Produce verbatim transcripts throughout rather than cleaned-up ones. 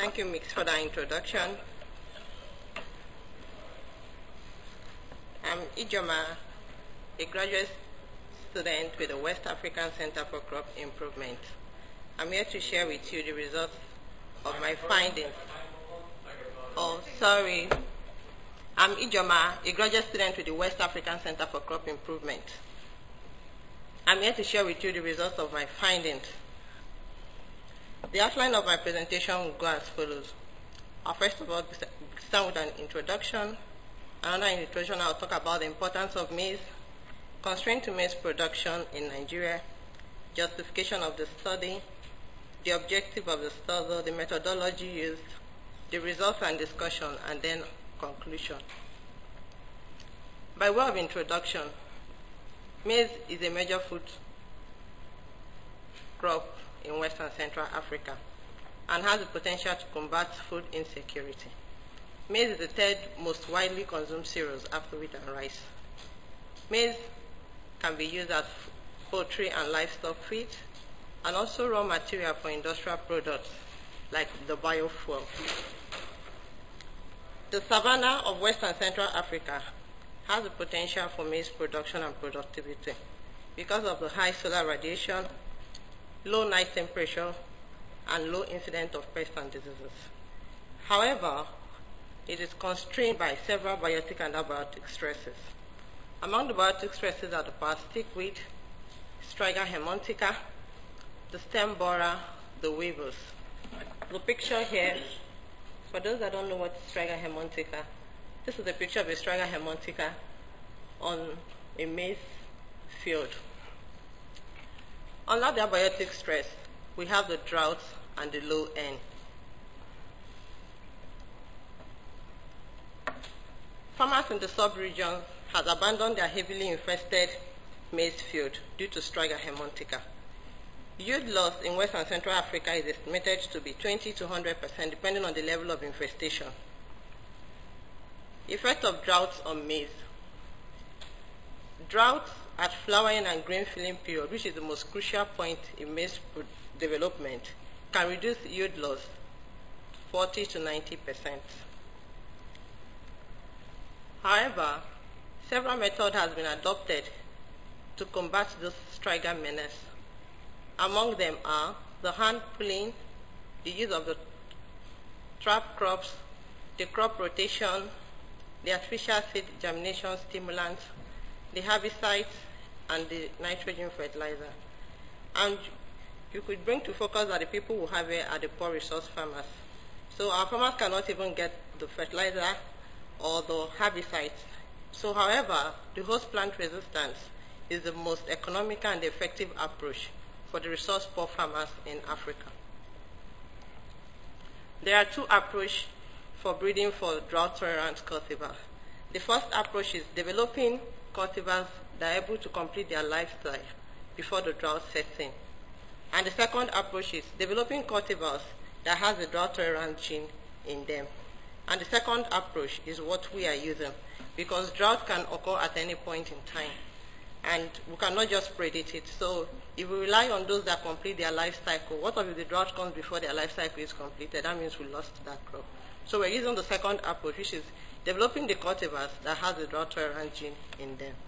Thank you, Mix, for that introduction. I'm Ijoma, a graduate student with the West African Center for Crop Improvement. I'm here to share with you the results of my findings. Oh, sorry. I'm Ijoma, a graduate student with the West African Center for Crop Improvement. I'm here to share with you the results of my findings. The outline of my presentation will go as follows. I'll first of all start with an introduction. Another introduction, I'll talk about the importance of maize, constraint to maize production in Nigeria, justification of the study, the objective of the study, the methodology used, the results and discussion, and then conclusion. By way of introduction, maize is a major food crop in West and Central Africa and has the potential to combat food insecurity. Maize is the third most widely consumed cereals after wheat and rice. Maize can be used as poultry and livestock feed and also raw material for industrial products like the biofuel. The savanna of West and Central Africa has the potential for maize production and productivity because of the high solar radiation, low night temperature, and low incidence of pests and diseases. However, it is constrained by several biotic and abiotic stresses. Among the biotic stresses are the parasitic weed, Striga hermontica, the stem borer, the weevils. The picture here, for those that don't know what Striga hermontica, this is a picture of a Striga hermontica on a maize field. Under the abiotic stress, we have the drought and the low N. Farmers in the sub-region have abandoned their heavily infested maize field due to Striga hermontica. Yield loss in West and Central Africa is estimated to be twenty to one hundred percent depending on the level of infestation. Effect of droughts on maize. Droughts at flowering and grain filling period, which is the most crucial point in maize development, can reduce yield loss forty to ninety percent. However, several methods have been adopted to combat this Striga menace. Among them are the hand pulling, the use of the trap crops, the crop rotation, the artificial seed germination stimulants, the herbicides, and the nitrogen fertilizer. And you could bring to focus that the people who have it are the poor resource farmers. So our farmers cannot even get the fertilizer or the herbicides. So however, the host plant resistance is the most economical and effective approach for the resource poor farmers in Africa. There are two approaches for breeding for drought-tolerant cultivars. The first approach is developing cultivars that are able to complete their lifestyle before the drought sets in. And the second approach is developing cultivars that has the drought-tolerant gene in them. And the second approach is what we are using because drought can occur at any point in time. And we cannot just predict it. So if we rely on those that complete their life cycle, what if the drought comes before their life cycle is completed? That means we lost that crop. So we're using the second approach, which is developing the cultivars that has the drought-tolerant gene in them.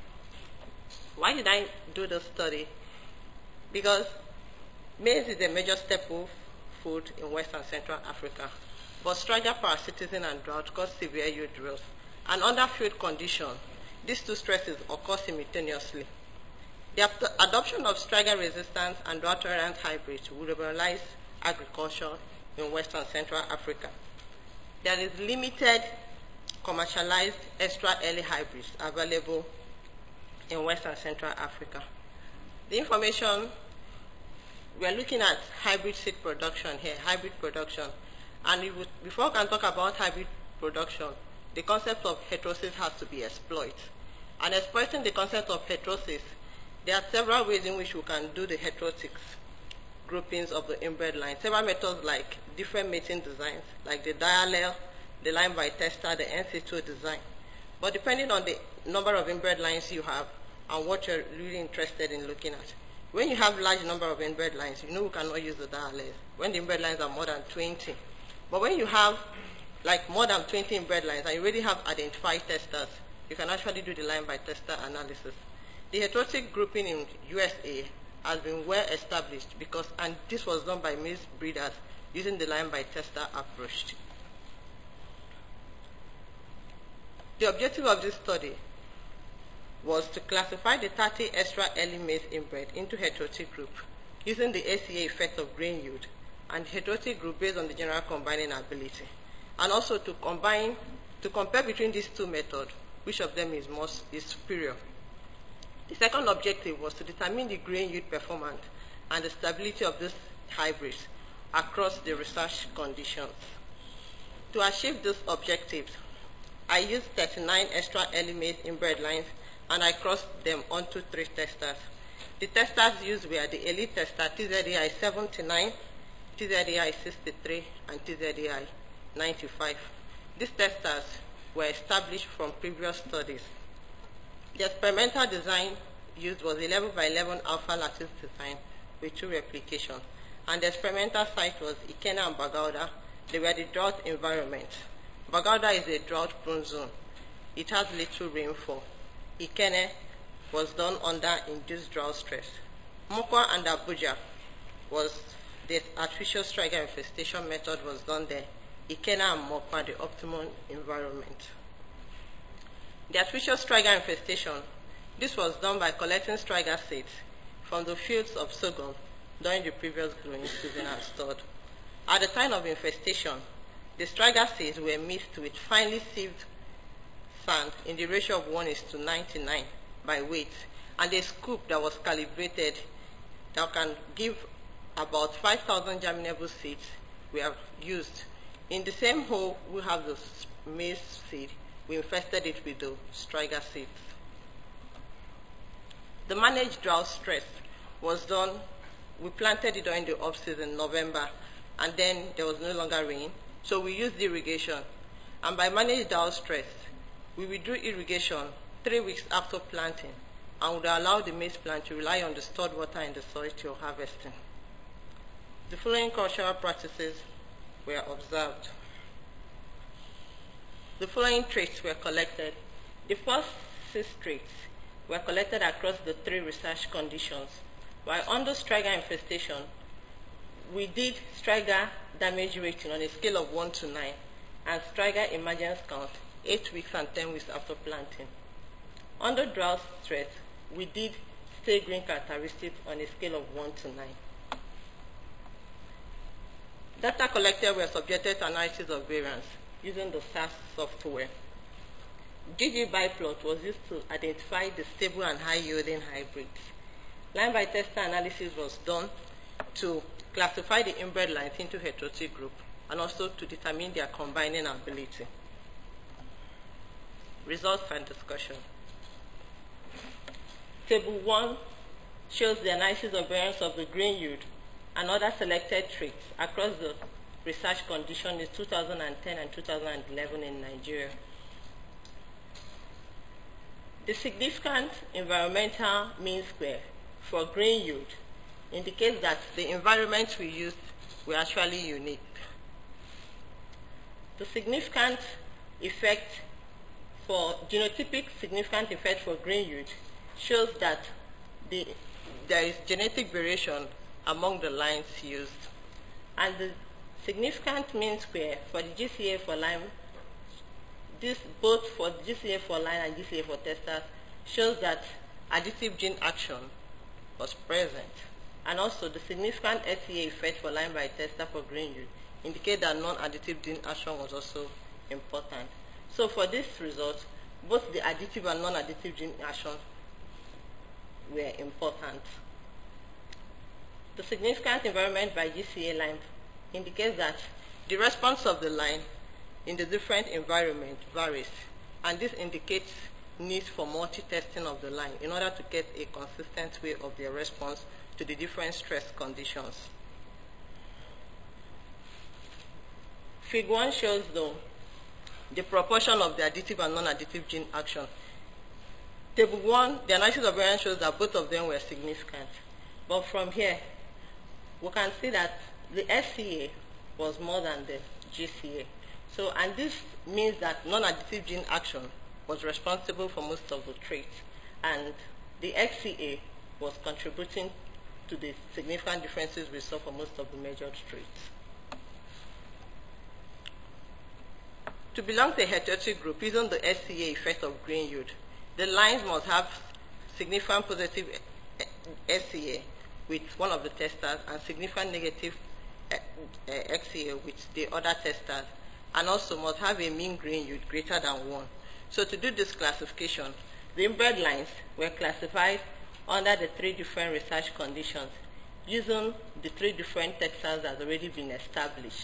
Why did I do the study? Because maize is a major staple food in West and Central Africa. But Striga parasitism and drought cause severe yield loss. And under field conditions, these two stresses occur simultaneously. The adoption of Striga resistance and drought-tolerant hybrids will liberalize agriculture in West and Central Africa. There is limited commercialized extra early hybrids available in West and Central Africa. The information, we are looking at hybrid seed production here, hybrid production. And we would, before we can talk about hybrid production, the concept of heterosis has to be exploited. And exploiting the concept of heterosis, there are several ways in which we can do the heterotic groupings of the inbred line. Several methods like different mating designs, like the diallel, the line by tester, the N C two design. But depending on the number of inbred lines you have and what you're really interested in looking at. When you have large number of inbred lines, you know we cannot use the diallels. When the inbred lines are more than twenty, But when you have like more than twenty inbred lines and you already have identified testers, you can actually do the line by tester analysis. The heterotic grouping in U S A has been well established because, and this was done by maize breeders using the line by tester approach. The objective of this study was to classify the thirty extra early maize inbred into heterotic group using the S E A effect of grain yield and heterotic group based on the general combining ability, and also to combine, to compare between these two methods, which of them is most is superior. The second objective was to determine the grain yield performance and the stability of these hybrids across the research conditions. To achieve these objectives, I used thirty-nine extra early maize inbred lines and I crossed them onto three testers. The testers used were the elite tester T Z A I seventy-nine, T Z A I sixty-three, and T Z A I ninety-five. These testers were established from previous studies. The experimental design used was eleven by eleven alpha lattice design with two replications, and the experimental site was Ikena and Bagauda. They were the drought environment. Bagauda is a drought-prone zone. It has little rainfall. Ikene was done under induced drought stress. Mokwa and Abuja was the artificial striker infestation method was done there. Ikena and Mokwa, the optimum environment. The artificial striker infestation, this was done by collecting striker seeds from the fields of sorghum during the previous growing season and stored. At the time of infestation, the striker seeds were mixed with finely sieved sand in the ratio of one is to ninety-nine by weight, and a scoop that was calibrated that can give about five thousand germinable seeds we have used. In the same hole, we have the maize seed. We infested it with the striker seeds. The managed drought stress was done. We planted it during the off-season, November, and then there was no longer rain. So we used irrigation. And by managed drought stress, we withdrew irrigation three weeks after planting and would allow the maize plant to rely on the stored water in the soil till harvesting. The following cultural practices were observed. The following traits were collected. The first six traits were collected across the three research conditions. While under striker infestation, we did striker damage rating on a scale of one to nine and striker emergence count eight weeks and ten weeks after planting. Under drought stress, we did stay green characteristics on a scale of one to nine. Data collected were subjected to analysis of variance using the S A S software. G G biplot was used to identify the stable and high yielding hybrids. Line by tester analysis was done to classify the inbred lines into heterotic group and also to determine their combining ability. Results and discussion. Table one shows the analysis of variance of the grain yield and other selected traits across the research conditions in two thousand ten and two thousand eleven in Nigeria. The significant environmental mean square for grain yield indicates that the environments we used were actually unique. The significant effect for genotypic significant effect for grain yield shows that the, there is genetic variation among the lines used. And the significant mean square for the G C A for lime, this both for the G C A for line and G C A for testers, shows that additive gene action was present. And also the significant S E A effect for line by tester for grain yield indicate that non-additive gene action was also important. So for this result, both the additive and non-additive gene action were important. The significant environment by G C A line indicates that the response of the line in the different environment varies, and this indicates need for multi-testing of the line in order to get a consistent way of their response to the different stress conditions. Figure one shows though the proportion of the additive and non-additive gene action. Table one, the analysis of variance shows that both of them were significant. But from here, we can see that the S C A was more than the G C A. So, and this means that non-additive gene action was responsible for most of the traits, and the X C A was contributing to the significant differences we saw for most of the measured traits. To belong to a heterotic group using the S C A effect of grain yield, the lines must have significant positive S C A with one of the testers and significant negative X C A with the other testers, and also must have a mean grain yield greater than one. So to do this classification, the inbred lines were classified under the three different research conditions using the three different testers that have already been established.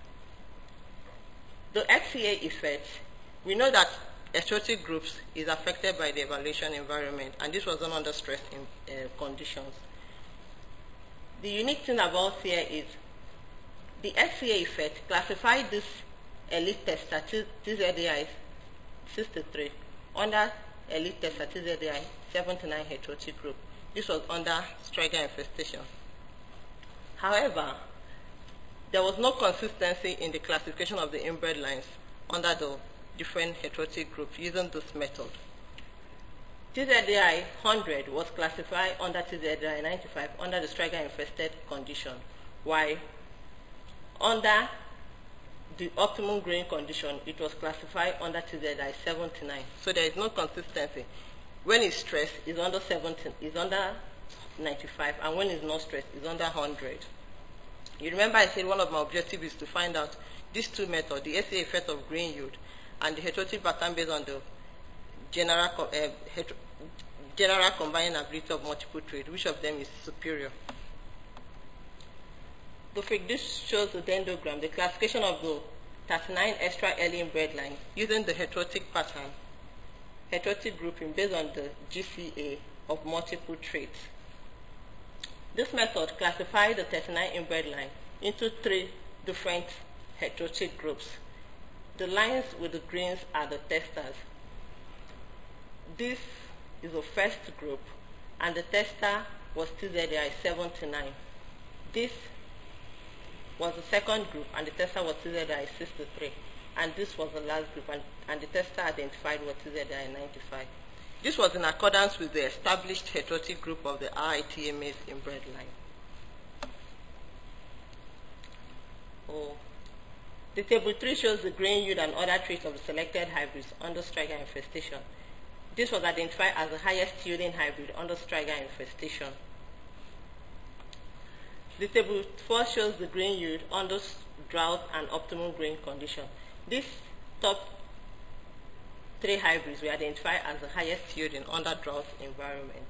The X C A effect, we know that heterotic groups is affected by the evaluation environment, and this was done under stress in, uh, conditions. The unique thing about here is the X C A effect classified this elite tester T Z A I sixty-three under elite tester T Z A I seventy-nine heterotic group. This was under striga infestation. However, there was no consistency in the classification of the inbred lines under the different heterotic groups using this method. T Z A I one hundred was classified under T Z A I ninety-five under the striga infested condition, while under the optimum grain condition, it was classified under T Z A I seventy-nine. So there is no consistency. When it's stressed, it's under seventeen, it's under ninety-five, and when it's not stressed, it's under one hundred. You remember I said one of my objectives is to find out these two methods, the S C A effect of grain yield and the heterotic pattern based on the general, uh, heter general combining ability of multiple traits, which of them is superior. The fig, this shows the dendrogram, the classification of the thirty-nine extra early inbred lines using the heterotic pattern, heterotic grouping based on the G C A of multiple traits. This method classified the thirty-nine inbred line into three different heterotic groups. The lines with the greens are the testers. This is the first group, and the tester was T Z A I seventy-nine. This was the second group, and the tester was T Z A I sixty-three. And this was the last group, and, and the tester identified was T Z A I ninety-five. This was in accordance with the established heterotic group of the R I T M S inbred line. Oh. The table three shows the grain yield and other traits of the selected hybrids under striga infestation. This was identified as the highest yielding hybrid under striga infestation. The table four shows the grain yield under drought and optimum grain condition. These top three hybrids were identified as the highest yielding under drought environment.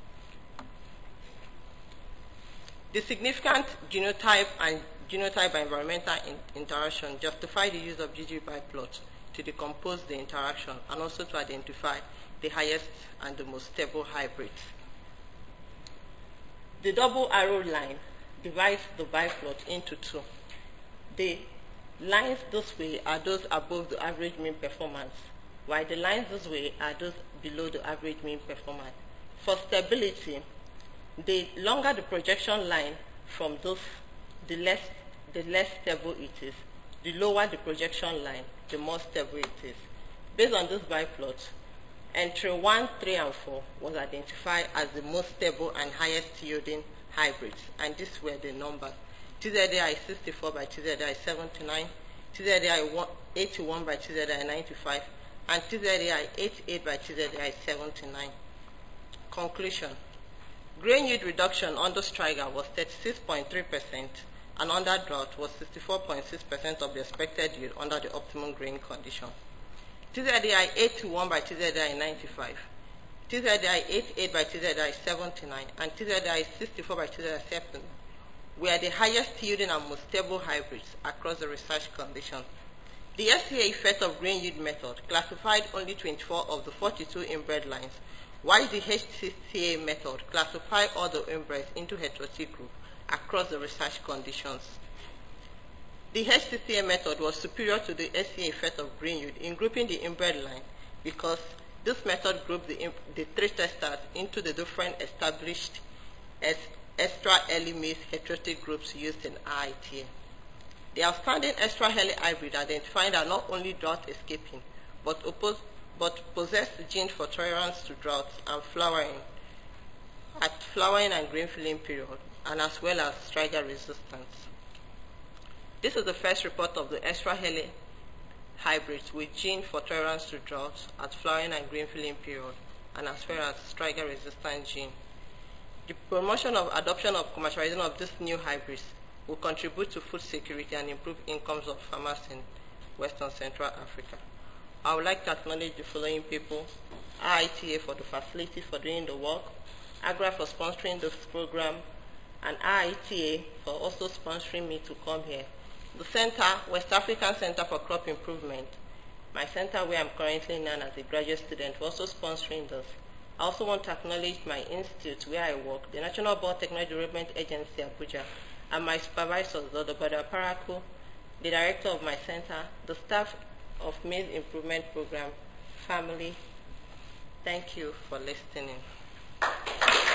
The significant genotype and genotype by environmental in interaction justify the use of G G biplot to decompose the interaction and also to identify the highest and the most stable hybrids. The double arrow line divides the biplot into two. The lines this way are those above the average mean performance, while the lines this way are those below the average mean performance. For stability, the longer the projection line from those, the less, the less stable it is. The lower the projection line, the more stable it is. Based on this biplot, entry one, three, and four was identified as the most stable and highest yielding hybrids, and these were the numbers. T Z A I sixty-four by T Z A I seventy-nine, T Z A I eighty-one by T Z A I ninety-five, and T Z A I eighty-eight by T Z A I seventy-nine. Conclusion. Grain yield reduction under striga was thirty-six point three percent, and under drought was sixty-four point six percent of the expected yield under the optimum grain condition. T Z A I eighty-one by T Z A I ninety-five, T Z A I eighty-eight by T Z A I seventy-nine, and T Z A I sixty-four by T Z A I seventy were the highest yielding and most stable hybrids across the research conditions. The S C A effect of grain yield method classified only twenty-four of the forty-two inbred lines, while the H C C A method classified all the inbreds into heterotic groups across the research conditions. The H C C A method was superior to the S C A effect of grain yield in grouping the inbred line because this method grouped the, the three testers into the different established as extra early maize heterotic groups used in R I T M. The outstanding extra early hybrid identified are not only drought escaping, but, oppose, but possess the gene for tolerance to drought and flowering at flowering and grain filling period, and as well as striga resistance. This is the first report of the extra early hybrids with gene for tolerance to drought at flowering and grain filling period, and as well as striga resistant gene. The promotion of adoption of commercialization of these new hybrids will contribute to food security and improve incomes of farmers in Western Central Africa. I would like to acknowledge the following people: I I T A for the facilities for doing the work, AGRA for sponsoring this program, and I I T A for also sponsoring me to come here. The center, West African Center for Crop Improvement, my center where I'm currently known as a graduate student, for also sponsoring this. I also want to acknowledge my institute where I work, the National Biotechnology Development Agency, Abuja, and my supervisors, Doctor Bada Paraku, the director of my center, the staff of Maize Improvement Program, family. Thank you for listening.